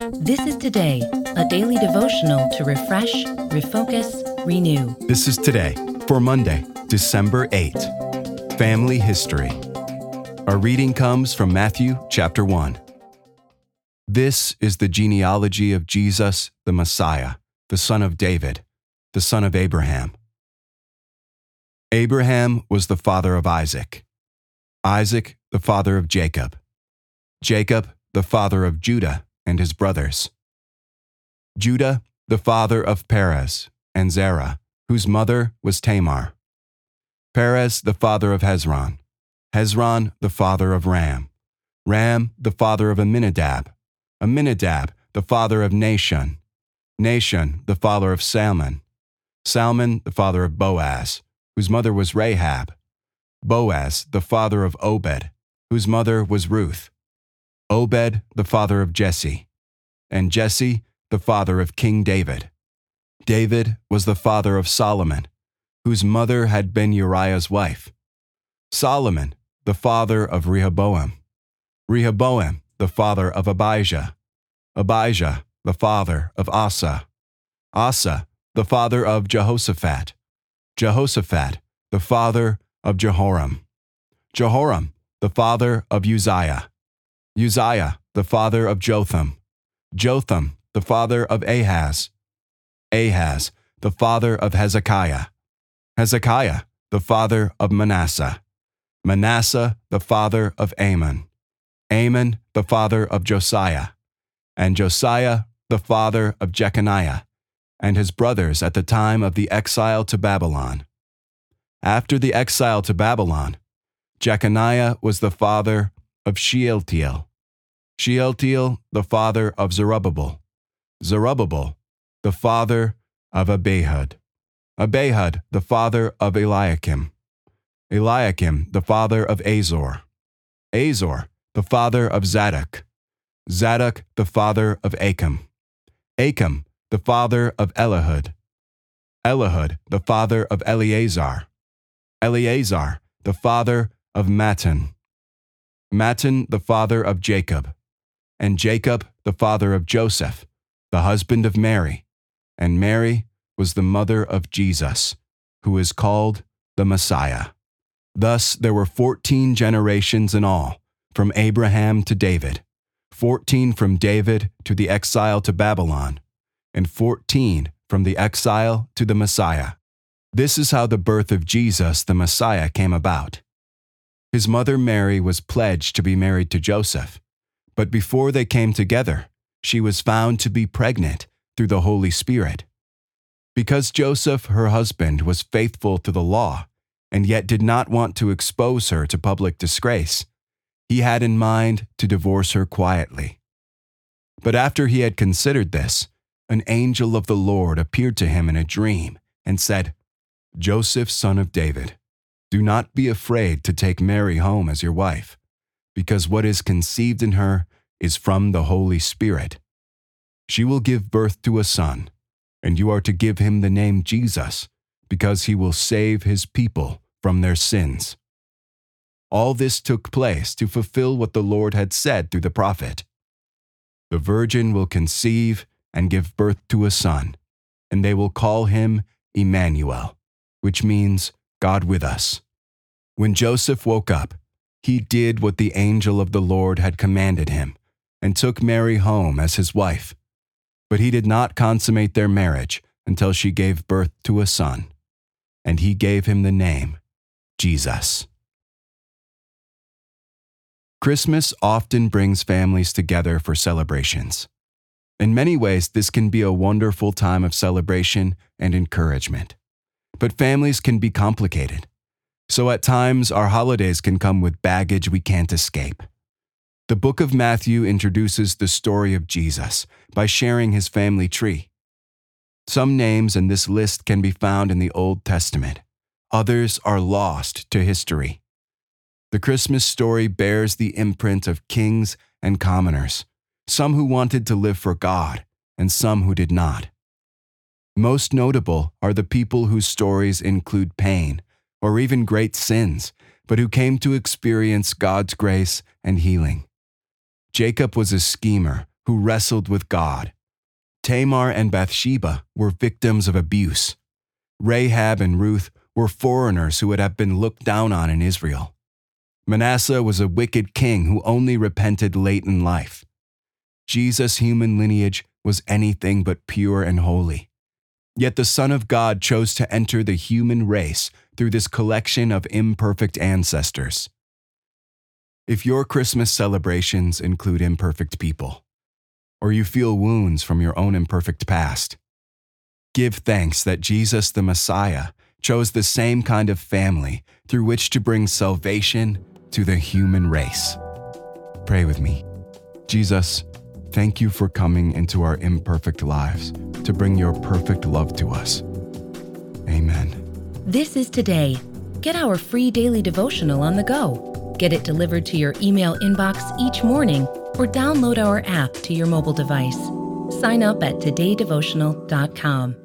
This is Today, a daily devotional to refresh, refocus, renew. This is Today for Monday, December 8. Family History. Our reading comes from Matthew chapter 1. This is the genealogy of Jesus, the Messiah, the son of David, the son of Abraham. Abraham was the father of Isaac. Isaac, the father of Jacob. Jacob, the father of Judah and his brothers. Judah, the father of Perez and Zerah, whose mother was Tamar. Perez, the father of Hezron. Hezron, the father of Ram. Ram, the father of Amminadab. Amminadab, the father of Nahshon. Nahshon, the father of Salmon. Salmon, the father of Boaz, whose mother was Rahab. Boaz, the father of Obed, whose mother was Ruth. Obed, the father of Jesse. And Jesse, the father of King David. David was the father of Solomon, whose mother had been Uriah's wife. Solomon, the father of Rehoboam. Rehoboam, the father of Abijah. Abijah, the father of Asa. Asa, the father of Jehoshaphat. Jehoshaphat, the father of Jehoram. Jehoram, the father of Uzziah. Uzziah, the father of Jotham. Jotham, the father of Ahaz. Ahaz, the father of Hezekiah. Hezekiah, the father of Manasseh. Manasseh, the father of Amon. Amon, the father of Josiah. And Josiah, the father of Jeconiah, and his brothers at the time of the exile to Babylon. After the exile to Babylon, Jeconiah was the father of Shealtiel. Shealtiel, the father of Zerubbabel. Zerubbabel, the father of Abihud. Abihud, the father of Eliakim. Eliakim, the father of Azor. Azor, the father of Zadok. Zadok, the father of Achim. Achim, the father of Elihud. Elihud, the father of Eleazar. Eleazar, the father of Mattan. Mattan, the father of Jacob. And Jacob, the father of Joseph, the husband of Mary. And Mary was the mother of Jesus, who is called the Messiah. Thus there were 14 generations in all, from Abraham to David, 14 from David to the exile to Babylon, and 14 from the exile to the Messiah. This is how the birth of Jesus, the Messiah, came about. His mother Mary was pledged to be married to Joseph, but before they came together, she was found to be pregnant through the Holy Spirit. Because Joseph, her husband, was faithful to the law, and yet did not want to expose her to public disgrace, he had in mind to divorce her quietly. But after he had considered this, an angel of the Lord appeared to him in a dream and said, "Joseph, son of David, do not be afraid to take Mary home as your wife, because what is conceived in her is from the Holy Spirit. She will give birth to a son, and you are to give him the name Jesus, because he will save his people from their sins." All this took place to fulfill what the Lord had said through the prophet. "The virgin will conceive and give birth to a son, and they will call him Emmanuel," which means God with us. When Joseph woke up, he did what the angel of the Lord had commanded him, and took Mary home as his wife. But he did not consummate their marriage until she gave birth to a son, and he gave him the name Jesus. Christmas often brings families together for celebrations. In many ways, this can be a wonderful time of celebration and encouragement. But families can be complicated. So at times, our holidays can come with baggage we can't escape. The book of Matthew introduces the story of Jesus by sharing his family tree. Some names in this list can be found in the Old Testament. Others are lost to history. The Christmas story bears the imprint of kings and commoners, some who wanted to live for God and some who did not. Most notable are the people whose stories include pain or even great sins, but who came to experience God's grace and healing. Jacob was a schemer who wrestled with God. Tamar and Bathsheba were victims of abuse. Rahab and Ruth were foreigners who would have been looked down on in Israel. Manasseh was a wicked king who only repented late in life. Jesus' human lineage was anything but pure and holy. Yet the Son of God chose to enter the human race through this collection of imperfect ancestors. If your Christmas celebrations include imperfect people, or you feel wounds from your own imperfect past, give thanks that Jesus the Messiah chose the same kind of family through which to bring salvation to the human race. Pray with me. Jesus, thank you for coming into our imperfect lives to bring your perfect love to us. Amen. This is Today. Get our free daily devotional on the go. Get it delivered to your email inbox each morning or download our app to your mobile device. Sign up at todaydevotional.com.